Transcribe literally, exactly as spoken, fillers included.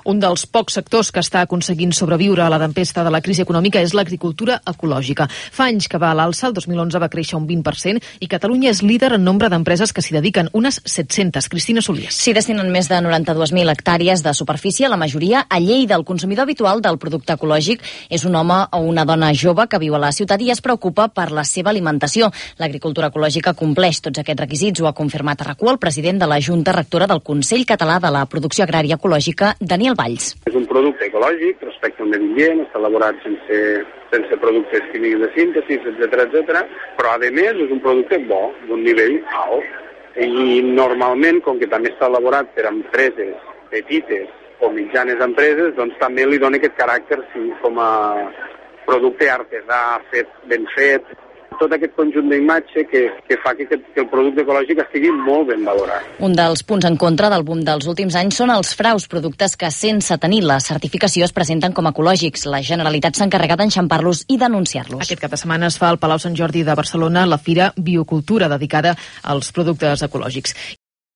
Un dels pocs sectors que està aconseguint sobreviure a la tempesta de la crisi econòmica és l'agricultura ecològica. Fa anys que va a l'alça, el dos mil onze va créixer un vint per cent i Catalunya és líder en nombre d'empreses que s'hi dediquen, unes set-centes. Cristina Solies. S'hi destinen més de noranta-dues mil hectàrees de superfície, la majoria a Lleida. El consumidor habitual del producte ecològic és un home o una dona jove que viu a la ciutat i es preocupa per la seva alimentació. L'agricultura ecològica compleix tots aquests requisits, ho ha confirmat a RAC1 el president de la Junta Rectora del Consell Català de la Producció Agrària Ecològica, Daniel Valls. És un producte ecològic, respecte al medi ambient, està elaborat sense, sense productes químics de síntesi, etcètera, etcètera, però a més és un producte bo, d'un nivell alt. I normalment, com que també està elaborat per empreses petites o mitjanes empreses, doncs també li dona aquest caràcter sí, com a producte artesà, fet, ben fet, tot aquest conjunt d'imatge que, que fa que, que el producte ecològic estigui molt ben valorat. Un dels punts en contra del boom dels últims anys són els fraus, productes que sense tenir la certificació es presenten com ecològics. La Generalitat s'ha encarregat d'enxampar-los i denunciar-los. Aquest cap de setmana es fa al Palau Sant Jordi de Barcelona la Fira Biocultura, dedicada als productes ecològics.